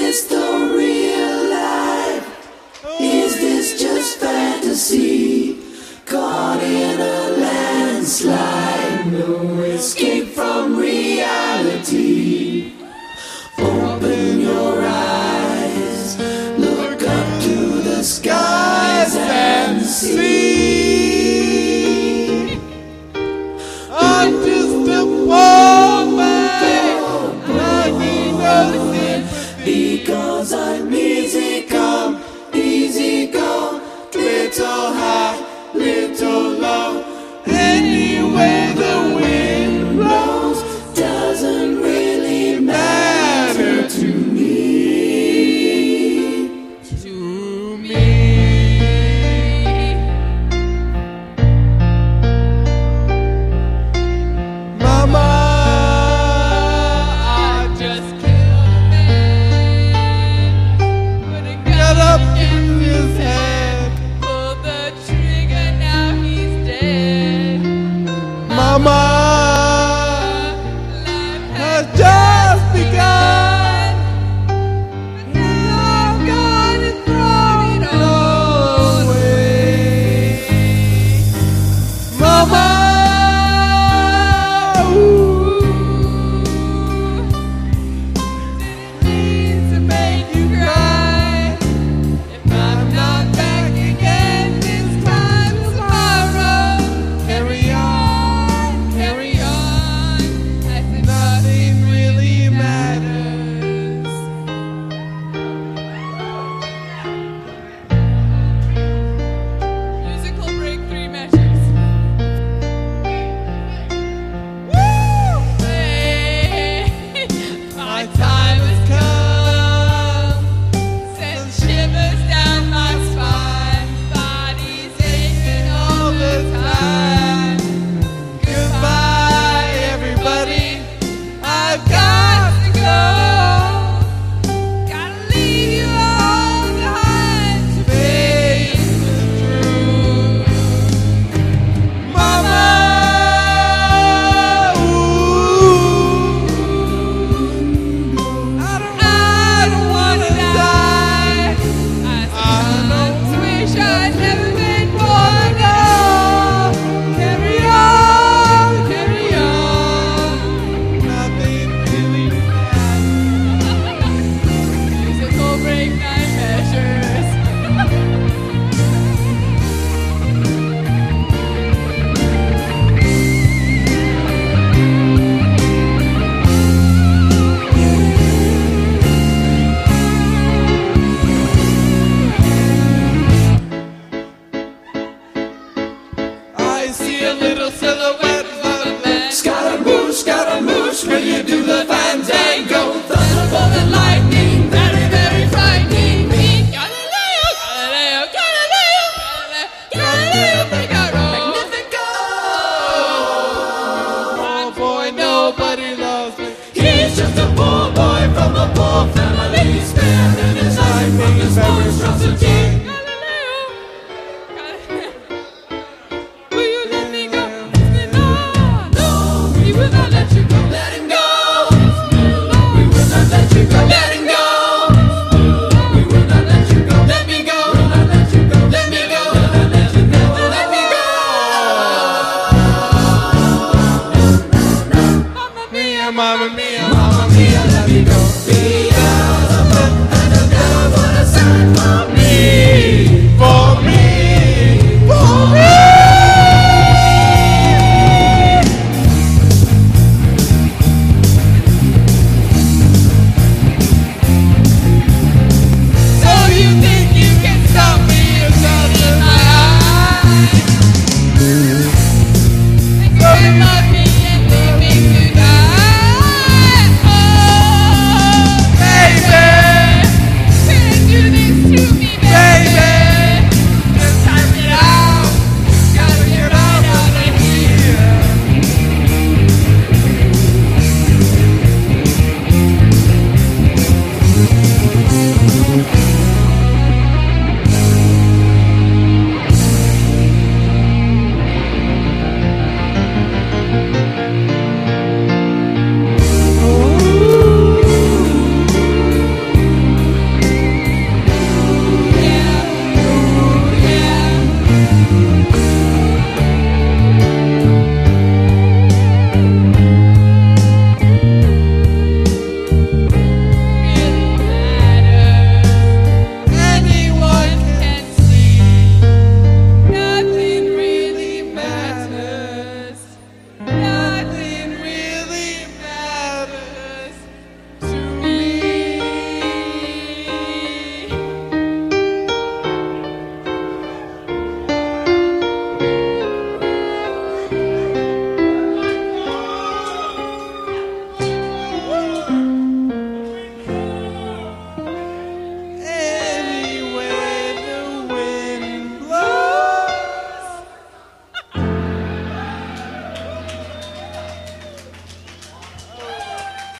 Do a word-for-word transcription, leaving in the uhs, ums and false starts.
this the real life? Is this just fantasy? Caught in a landslide, no escape from reality. Open your eyes, look up to the skies and see. I'm just a poor man, I need no sin, because I'm easy come, easy go, little high, little low. Anywhere the wind blows doesn't really matter to me. To me. Mama, I just killed a man. Put a gun up in his head. Pull the trigger, now he's dead. Mama, life has just begun. But now I'm gonna throw it all away. Mama, ooh, didn't mean to make you cry. If I'm not back again this time tomorrow, carry on, carry on, as if nothing really matters. Musical break, three measures. Woo! Hey, my time has come. Sends shivers down my spine. Body's aching all the time. Goodbye, everybody. I've got to go. Gotta leave you all behind to face the truth. Mama, ooh, I don't, I don't wanna die. I sometimes wish I'd never been born. Oh, carry on, carry on. Nothing really matters. Musical break, nine measures. I see a little silhouette of a man. Scaramouche, Scaramouche, will you do the fandango? Thunderbolt and lightning, very, very frightening me. Galileo, Galileo, Galileo, Galileo, Figaro, Magnifico. Oh boy, nobody loves me. He's just a poor boy from a poor family, sparing his life from this monstrosity.